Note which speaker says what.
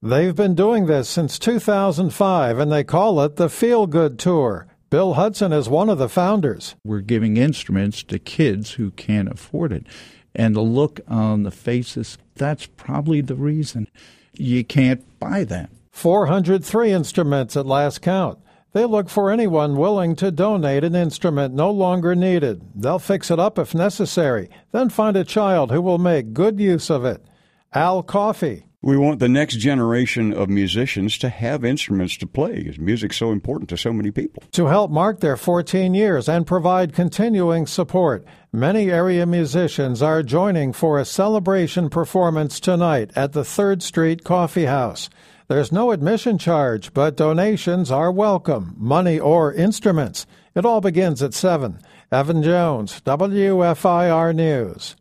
Speaker 1: They've been doing this since 2005, and they call it the Feel Good Tour. Bill Hudson is one of the founders.
Speaker 2: We're giving instruments to kids who can't afford it. And the look on the faces, that's probably the reason you can't buy them.
Speaker 1: 403 instruments at last count. They look for anyone willing to donate an instrument no longer needed. They'll fix it up if necessary, then find a child who will make good use of it. Al Coffey.
Speaker 3: We want the next generation of musicians to have instruments to play, because music's so important to so many people.
Speaker 1: To help mark their 14 years and provide continuing support, many area musicians are joining for a celebration performance tonight at the 3rd Street Coffee House. There's no admission charge, but donations are welcome, money or instruments. It all begins at 7. Evan Jones, WFIR News.